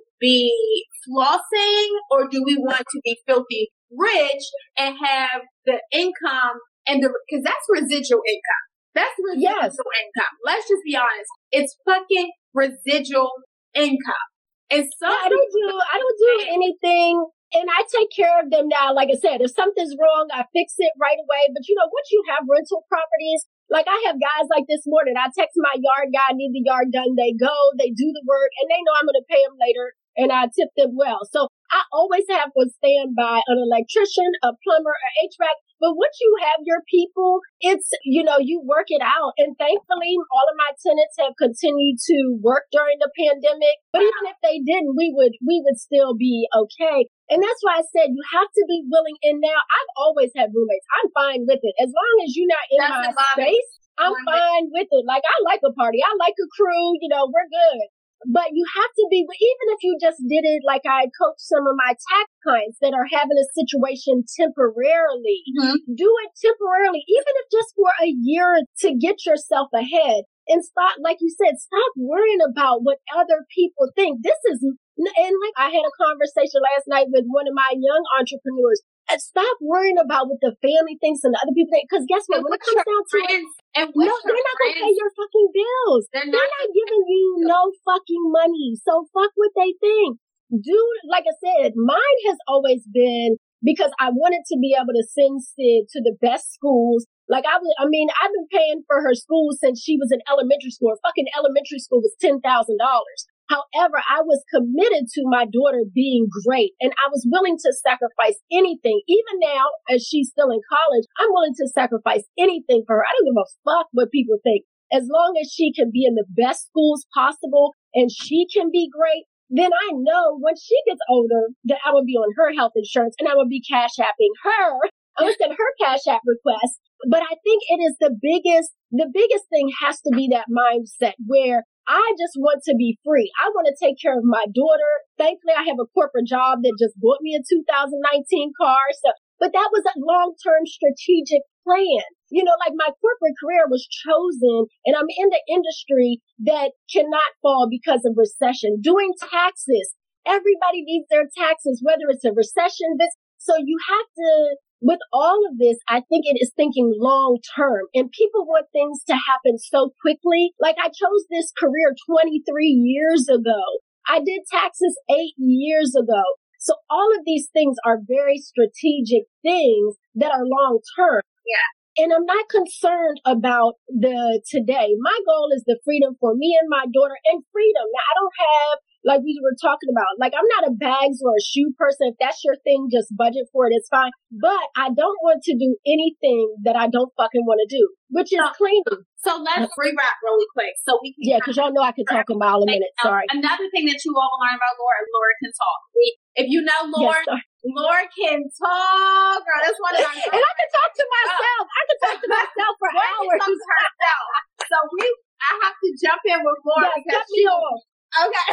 be flossing or do we want to be filthy rich and have the income and the, because that's residual income. That's residual Yes. income. Let's just be honest. It's fucking residual income. And so I don't do I don't do anything, and I take care of them now. Like I said, if something's wrong, I fix it right away. But you know, once you have rental properties, like I have guys like this morning, I text my yard guy, I need the yard done. They go, they do the work, and they know I'm going to pay them later, and I tip them well. So I always have on standby an electrician, a plumber, a H V A C. But once you have your people, it's, you know, you work it out. And thankfully, all of my tenants have continued to work during the pandemic. But even if they didn't, we would, we would still be okay. And that's why I said you have to be willing. And now I've always had roommates. I'm fine with it. As long as you're not in That's my the bottom. space, I'm One fine with it. Like, I like a party. I like a crew. You know, we're good. But you have to be, even if you just did it like I coach some of my tax clients that are having a situation temporarily, Mhm. do it temporarily, even if just for a year to get yourself ahead and stop, like you said, stop worrying about what other people think. This is, and like I had a conversation last night with one of my young entrepreneurs. And stop worrying about what the family thinks and the other people think. Because guess what? And When it what's comes your down to it, friends- and no, what's they're your not going to pay friends- your fucking bills. They're They're not not giving you no fucking money. So fuck what they think. Do, like I said, mine has always been because I wanted to be able to send Sid to the best schools. Like I was, I mean, I've been paying for her school since she was in elementary school. Her fucking elementary school was ten thousand dollars. However, I was committed to my daughter being great and I was willing to sacrifice anything. Even now, as she's still in college, I'm willing to sacrifice anything for her. I don't give a fuck what people think. As long as she can be in the best schools possible and she can be great, then I know when she gets older that I will be on her health insurance and I will be cash apping her. I will send her cash app request. But I think it is the biggest, the biggest thing has to be that mindset where I just want to be free. I want to take care of my daughter. Thankfully, I have a corporate job that just bought me a two thousand nineteen car. So, but that was a long-term strategic plan. You know, like my corporate career was chosen and I'm in the industry that cannot fall because of recession. Doing taxes. Everybody needs their taxes, whether it's a recession. This, so you have to, with all of this, I think it is thinking long term and people want things to happen so quickly. Like I chose this career twenty-three years ago. I did taxes eight years ago. So all of these things are very strategic things that are long term. Yeah. And I'm not concerned about the today. My goal is the freedom for me and my daughter and freedom. Now I don't have, like we were talking about, like I'm not a bags or a shoe person. If that's your thing, just budget for it. It's fine. But I don't want to do anything that I don't fucking want to do, which is So- cleaning. So let's rewrap really quick so we can. Yeah, because y'all know I could talk a mile a minute. Um, Sorry. Another thing that you all will learn about Laura is Laura can talk. We, if you know Laura, Yes, sorry. Laura can talk. Girl, that's one of my And I can talk to myself. I can talk to myself for Laura can hours. talk to herself. So we, I have to jump in with Laura Yes, because cut me she. off. Okay.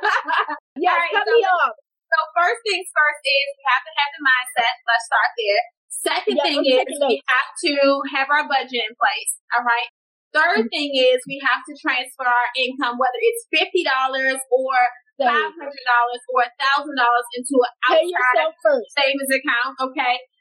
Yes, All right, cut so- me off. So first things first is we have to have the mindset. Let's start there. Second Yeah, thing I'm is taking we notes. have to have our budget in place. All right. Third thing is we have to transfer our income, whether it's fifty dollars or So, five hundred dollars or a thousand dollars into an pay outside yourself first. savings account. Okay.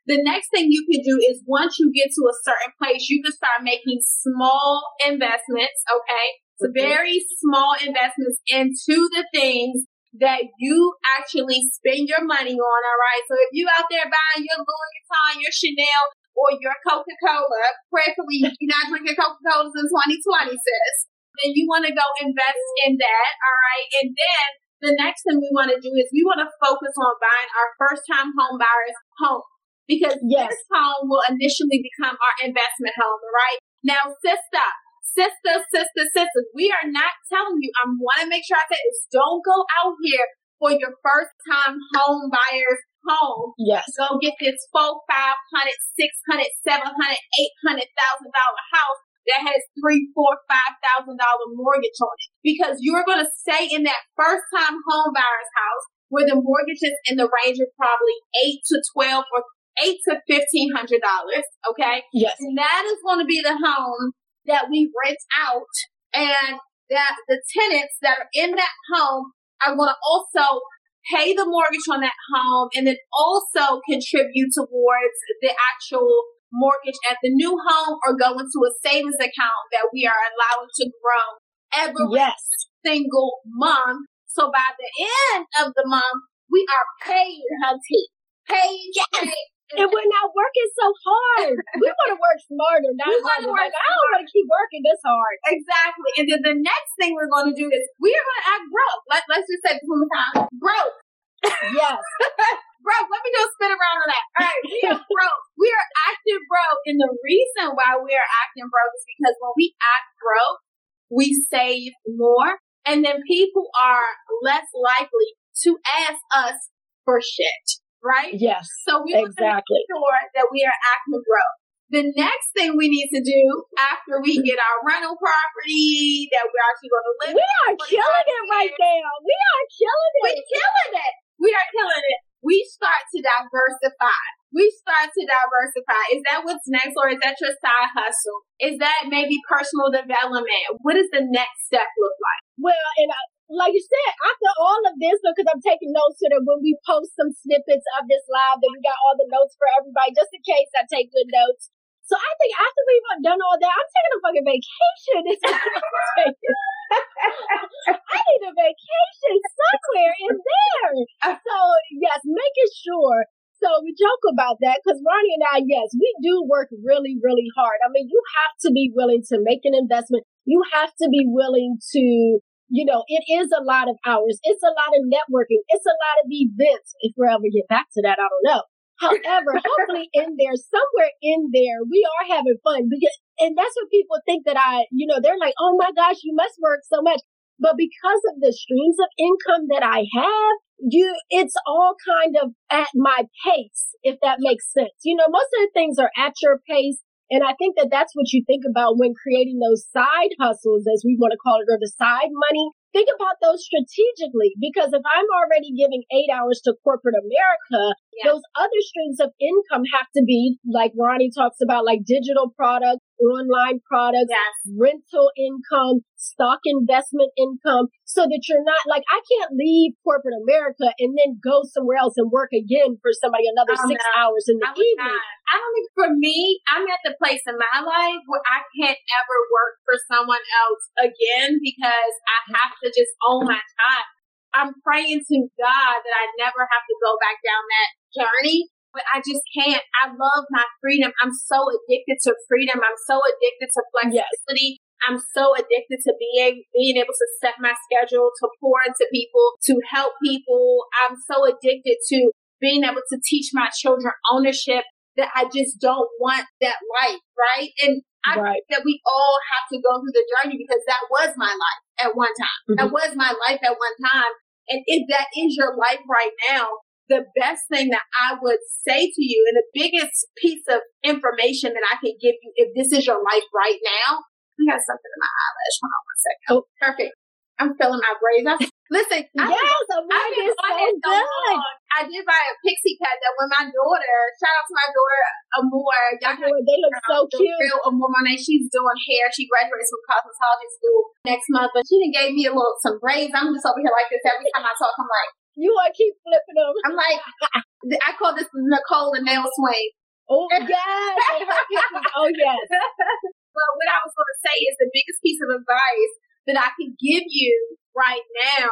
The next thing you can do is once you get to a certain place, you can start making small investments, okay? So very small investments into the things that you actually spend your money on, all right? So if you out there buying your Louis Vuitton, your Chanel, or your Coca-Cola, prayerfully you're not drinking Coca-Colas in twenty twenty, sis, then you want to go invest in that, all right? And then the next thing we want to do is we want to focus on buying our first-time home buyers home. Because yes. this home will initially become our investment home, right? Now, sister, sister, sister, sister, we are not telling you, I want to make sure I say this, don't go out here for your first time home buyer's home. Yes. Go get this four, five hundred, six hundred, seven hundred, eight hundred thousand dollar house that has three, four, five thousand dollar mortgage on it. Because you're going to stay in that first time home buyer's house where the mortgage is in the range of probably eight to twelve or eight to fifteen hundred dollars, okay? Yes. And that is going to be the home that we rent out, and that the tenants that are in that home are going to also pay the mortgage on that home, and then also contribute towards the actual mortgage at the new home, or go into a savings account that we are allowing to grow every yes. single month. So by the end of the month, we are paid, hunty. Paid, yes. paid. And we're not working so hard. We want to work smarter, not we harder. Like, I don't want to keep working this hard. Exactly. And then the next thing we're going to do is we are going to act broke. Let, let's just say this one more time. Broke. Yes. Broke. Let me just spin around on that. All right. We are broke. We are acting broke. And the reason why we are acting broke is because when we act broke, we save more. And then people are less likely to ask us for shit. Right? Yes. So we want exactly. to make sure that we are acting broke. The next thing we need to do after we get our rental property that we're actually going to live in. We are killing it right now. We are killing it. We're killing it. We are killing it. We start to diversify. We start to diversify. Is that what's next, or is that your side hustle? Is that maybe personal development? What does the next step look like? Well, and I, like you said, after all of this, because I'm taking notes so that when we post some snippets of this live, that we got all the notes for everybody, just in case I take good notes. So I think after we've done all that, I'm taking a fucking vacation. I need a vacation somewhere in there. So yes, making sure. So we joke about that because Ronnie and I, yes, we do work really, really hard. I mean, you have to be willing to make an investment. You have to be willing to, you know, it is a lot of hours. It's a lot of networking. It's a lot of events. If we'll ever get back to that, I don't know. However, hopefully in there, somewhere in there, we are having fun. Because, and that's what people think that I, you know, they're like, oh my gosh, you must work so much. But because of the streams of income that I have, you, it's all kind of at my pace, if that makes sense. You know, most of the things are at your pace. And I think that that's what you think about when creating those side hustles, as we want to call it, or the side money. Think about those strategically, because if I'm already giving eight hours to corporate America, yeah. those other streams of income have to be, like Ronnie talks about, like digital products, online products, yes. rental income, stock investment income, so that you're not like, I can't leave corporate America and then go somewhere else and work again for somebody another oh, six no. hours in the I evening. I don't think for me, I'm at the place in my life where I can't ever work for someone else again because I have to just own my time. I'm praying to God that I never have to go back down that journey, but I just can't. I love my freedom. I'm so addicted to freedom. I'm so addicted to flexibility. Yes. I'm so addicted to being, being able to set my schedule, to pour into people, to help people. I'm so addicted to being able to teach my children ownership that I just don't want that life, right? And I right. think that we all have to go through the journey because that was my life at one time. Mm-hmm. That was my life at one time. And if that is your life right now, the best thing that I would say to you, and the biggest piece of information that I can give you, if this is your life right now, I got something in my eyelash. Hold on one second. Oh, perfect. I'm feeling my braids. Listen, I yes, I did so good. I did buy a pixie cut that when my daughter, shout out to my daughter, Amore. Y'all oh, they look so cute. Real Amore Monet. She's doing hair. She graduates from cosmetology school next month, but she done gave me a little some braids. I'm just over here like this every time I talk. I'm like, You want to keep flipping them. I'm like, I call this Nicole the nail swing. Oh, yes. Oh, yes. Well, what I was going to say is the biggest piece of advice that I can give you right now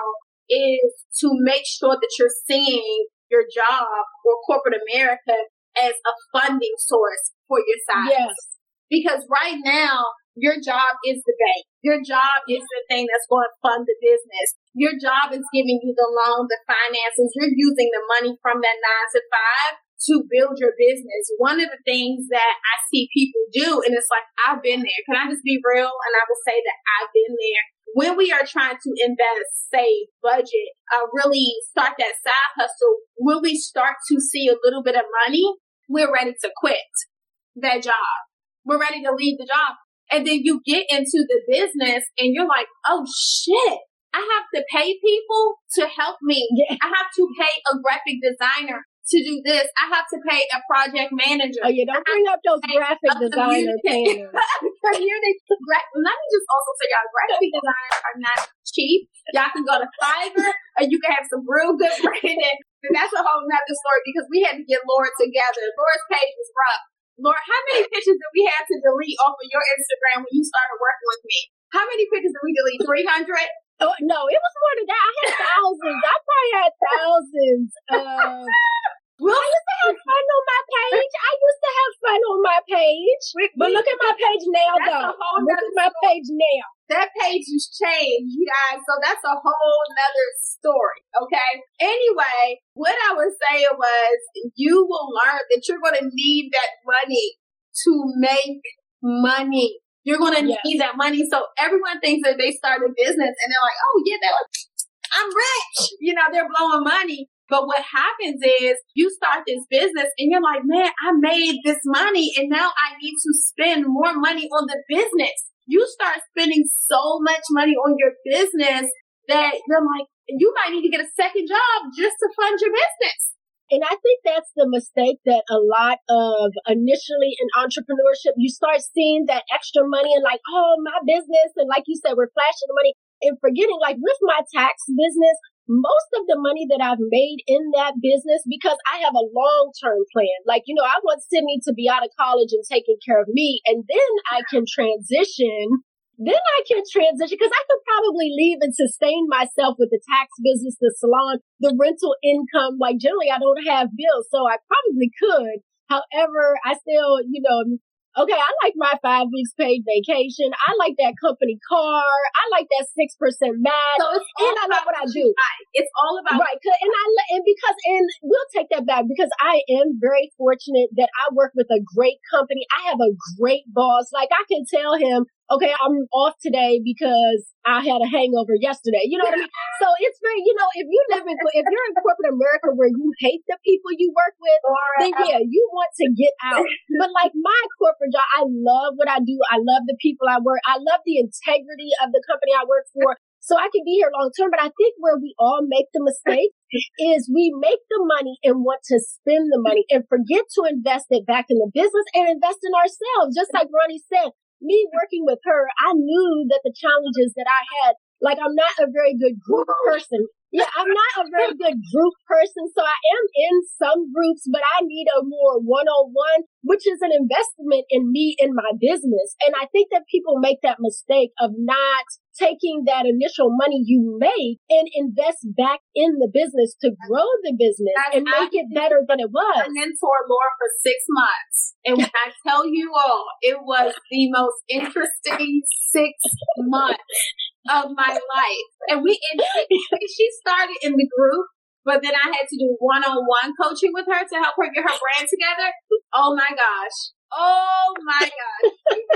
is to make sure that you're seeing your job or corporate America as a funding source for your side. Yes. Because right now, your job is the bank. Your job is the thing that's going to fund the business. Your job is giving you the loan, the finances. You're using the money from that nine to five to build your business. One of the things that I see people do, and it's like, I've been there. Can I just be real? And I will say that I've been there. When we are trying to invest, save, budget, uh, really start that side hustle, when we start to see a little bit of money, we're ready to quit that job. We're ready to leave the job. And then you get into the business and you're like, oh shit, I have to pay people to help me. Yeah. I have to pay a graphic designer to do this. I have to pay a project manager. Oh, you don't bring up those graphic designer things. Community. Gra- Let me just also say y'all, graphic designers are not cheap. Y'all can go to Fiverr or you can have some real good branding. And that's a whole nother story because we had to get Laura together. Laura's page was rough. Laura, how many pictures did we have to delete off of your Instagram when you started working with me? How many pictures did we delete? three hundred? Oh, no, it was more than that. I had thousands. I probably had thousands. Um, Well, I used to have fun on my page. I used to have fun on my page. But look at my page now, That's though. a whole Look nother at my story. page now. That page has changed, you guys. So that's a whole nother story, okay? Anyway, what I was saying was you will learn that you're going to need that money to make money. You're going to Yes. need that money. So everyone thinks that they start a business and they're like, oh, yeah, they're like, I'm rich. You know, they're blowing money. But what happens is you start this business and you're like, man, I made this money and now I need to spend more money on the business. You start spending so much money on your business that you're like, you might need to get a second job just to fund your business. And I think that's the mistake that a lot of initially in entrepreneurship, you start seeing that extra money and like, oh, my business. And like you said, we're flashing the money and forgetting like with my tax business, most of the money that I've made in that business, because I have a long-term plan. Like, you know, I want Sydney to be out of college and taking care of me. And then I can transition. Then I can transition because I could probably leave and sustain myself with the tax business, the salon, the rental income. Like generally I don't have bills, so I probably could. However, I still, you know, okay, I like my five weeks paid vacation. I like that company car. I like that six percent match. So it's all and I about love what I what do. you like. It's all about Right. 'cause- And I, and because, and we'll take that back because I am very fortunate that I work with a great company. I have a great boss. Like I can tell him, okay, I'm off today because I had a hangover yesterday. You know what I mean? So it's very, you know, if you live in, if you're in corporate America where you hate the people you work with, then yeah, you want to get out. But like my corporate job, I love what I do. I love the people I work. I love the integrity of the company I work for. So I can be here long term. But I think where we all make the mistake is we make the money and want to spend the money and forget to invest it back in the business and invest in ourselves. Just like Ronnie said, me working with her, I knew that the challenges that I had, like I'm not a very good group person. Yeah, I'm not a very good group person. So I am in some groups, but I need a more one-on-one, which is an investment in me, in my business. And I think that people make that mistake of not taking that initial money you make and invest back in the business to grow the business and make it better than it was. I mentored Laura for six months. And when I tell you all, it was the most interesting six months of my life. And we, and she, she started in the group, but then I had to do one-on-one coaching with her to help her get her brand together. Oh my gosh. Oh my gosh.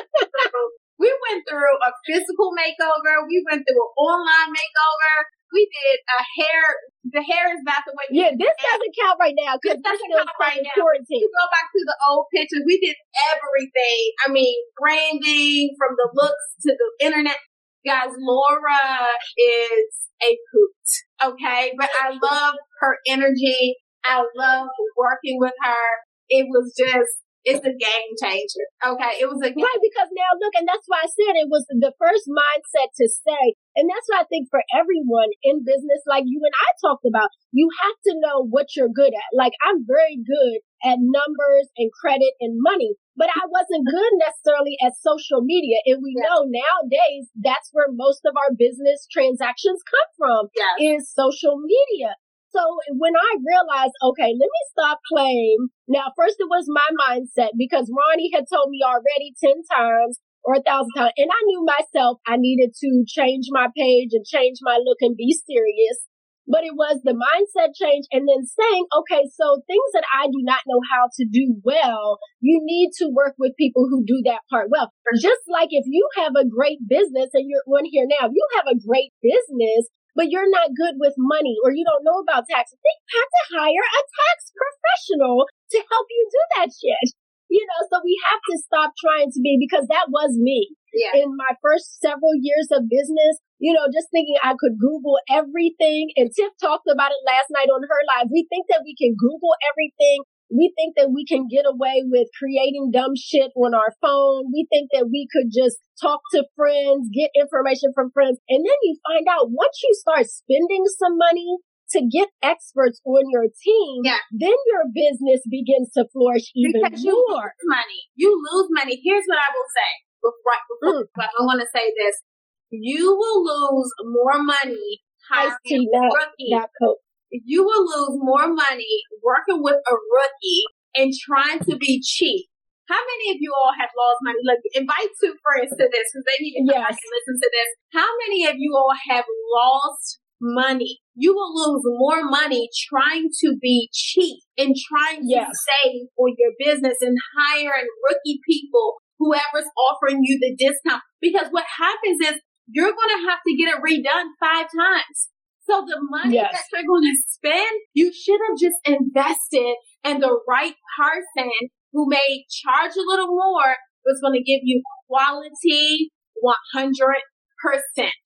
We went through a physical makeover. We went through an online makeover. We did a hair. The hair is about the way. Yeah, this doesn't count right now because This doesn't still count right now. quarantine. You go back to the old pictures. We did everything. I mean, branding from the looks to the internet. Guys, Laura is a hoot. Okay, but I love her energy. I love working with her. It was just It's a game changer. Okay. It was a game. Right, because now look, and that's why I said it was the first mindset to say, and that's what I think for everyone in business, like you and I talked about, you have to know what you're good at. Like I'm very good at numbers and credit and money, but I wasn't good necessarily at social media. And we yeah. know nowadays that's where most of our business transactions come from yeah. is social media. So when I realized, okay, let me stop playing. Now, first it was my mindset because Ronnie had told me already ten times or a thousand times. And I knew myself I needed to change my page and change my look and be serious. But it was the mindset change and then saying, okay, so things that I do not know how to do well, you need to work with people who do that part well. Just like if you have a great business and you're one here now, if you have a great business, but you're not good with money or you don't know about taxes, then you have to hire a tax professional to help you do that shit. You know, so we have to stop trying to be, because that was me yeah. in my first several years of business, you know, just thinking I could Google everything. And Tiff talked about it last night on her live. We think that we can Google everything. We think that we can get away with creating dumb shit on our phone. We think that we could just talk to friends, get information from friends. And then you find out once you start spending some money to get experts on your team, yeah. then your business begins to flourish even because you more. Lose money. You lose money. Here's what I will say. Before, before, mm. I want to say this. You will lose more money hiring rookies. You will lose more money working with a rookie and trying to be cheap. How many of you all have lost money? Look, invite two friends to this because they need to come yes. back and listen to this. How many of you all have lost money? You will lose more money trying to be cheap and trying to yes. save for your business and hiring rookie people, whoever's offering you the discount. Because what happens is you're going to have to get it redone five times. So the money yes. that you're going to spend, you should have just invested in the right person who may charge a little more, but is going to give you quality one hundred percent.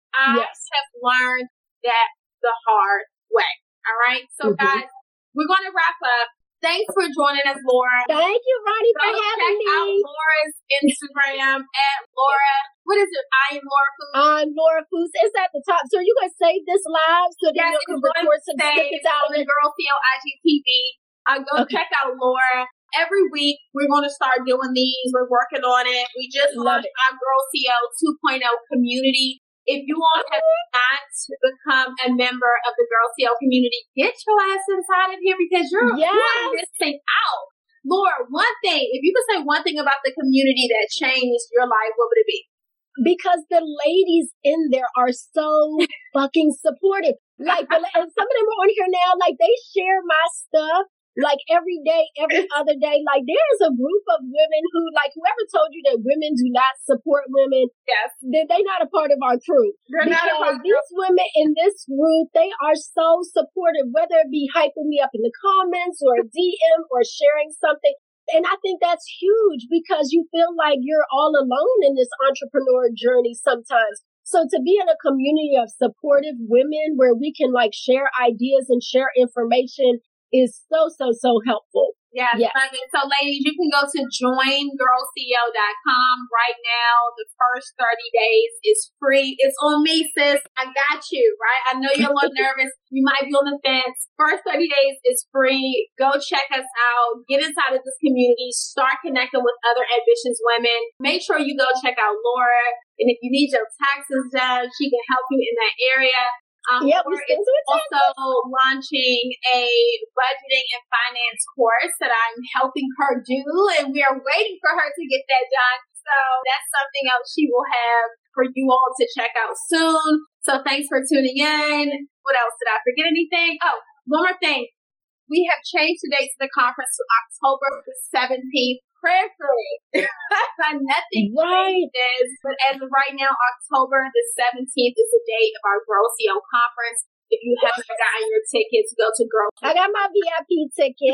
I yes. have learned that the hard way. All right. So mm-hmm. guys, we're going to wrap up. Thanks for joining us, Laura. Thank you, Ronnie, for Go having check me. out Laura's Instagram at Laura. What is it? I am Laura Foos. I'm Laura Foos. It's at the top. So are you going to save this live so that yes, you can record some snippets out on the Girl C E O I G T V? Uh, go okay. check out Laura. Every week, we're going to start doing these. We're working on it. We just Love launched it. our Girl C E O two point oh community. If you all have not become a member of the Girl C E O community, get your ass inside of here because you're, yes. you're missing out. Laura, one thing, if you could say one thing about the community that changed your life, what would it be? Because the ladies in there are so fucking supportive. Like, and some of them are on here now, like they share my stuff. Like every day, every other day, like there's a group of women who, like whoever told you that women do not support women, yes, they they not a part of our crew. They're because not a part of these women in this group, they are so supportive, whether it be hyping me up in the comments or a D M or sharing something. And I think that's huge because you feel like you're all alone in this entrepreneur journey sometimes. So to be in a community of supportive women where we can like share ideas and share information is so, so, so helpful. Yes, yes. Love it. So ladies, you can go to join girl c e o dot com right now. The first thirty days is free. It's on me, sis. I got you, right? I know you're a little nervous. You might be on the fence. First thirty days is free. Go check us out. Get inside of this community. Start connecting with other ambitious women. Make sure you go check out Laura. And if you need your taxes done, she can help you in that area. Um, yep, Laura is also launching a budgeting and finance course that I'm helping her do, and we are waiting for her to get that done. So that's something else she will have for you all to check out soon. So thanks for tuning in. What else? Did I forget anything? Oh, one more thing. We have changed the date to the conference to October the seventeenth. Prayerfully. Nothing right. changes. But as of right now, October the seventeenth is the date of our Girl C E O conference. If you haven't gotten your tickets, go to Girl. I got my V I P ticket.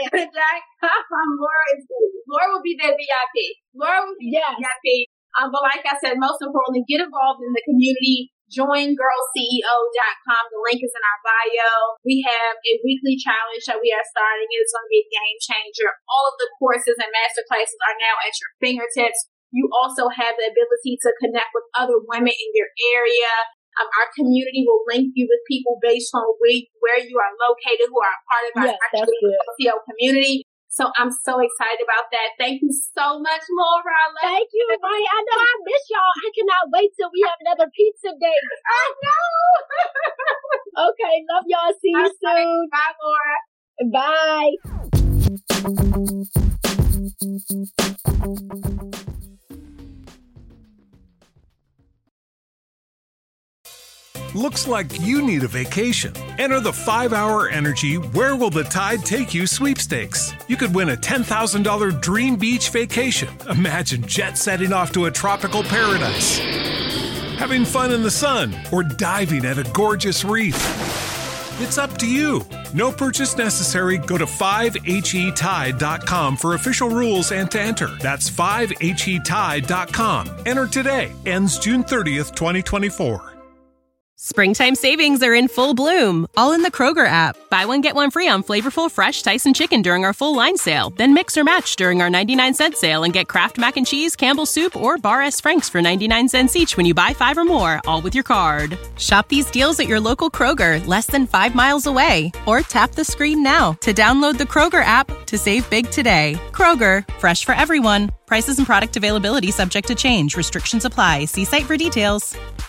Laura is Laura will be there V I P. Laura will be yes. V I P. Um, but like I said, most importantly, get involved in the community. join girl C E O dot com. The link is in our bio. We have a weekly challenge that we are starting. It's going to be a game changer. All of the courses and masterclasses are now at your fingertips. You also have the ability to connect with other women in your area. Um, our community will link you with people based on where, where you are located, who are a part of our yes, actually C O community. So I'm so excited about that. Thank you so much, Laura. Thank you, Ronnie. I know I miss y'all. I cannot wait till we have another pizza date. I know. Okay, love y'all. See you Bye, soon. Bye, Laura. Bye. Looks like you need a vacation. Enter the five hour Energy Where Will the Tide Take You sweepstakes. You could win a ten thousand dollars dream beach vacation. Imagine jet setting off to a tropical paradise, having fun in the sun, or diving at a gorgeous reef. It's up to you. No purchase necessary. Go to five H E tide dot com for official rules and to enter. That's five H E tide dot com. Enter today. Ends June thirtieth, twenty twenty-four. Springtime savings are in full bloom, all in the Kroger app. Buy one, get one free on flavorful fresh Tyson chicken during our full line sale. Then mix or match during our ninety-nine cent sale and get Kraft Mac and Cheese, Campbell's Soup, or Bar S. Frank's for ninety-nine cents each when you buy five or more, all with your card. Shop these deals at your local Kroger, less than five miles away. Or tap the screen now to download the Kroger app to save big today. Kroger, fresh for everyone. Prices and product availability subject to change. Restrictions apply. See site for details.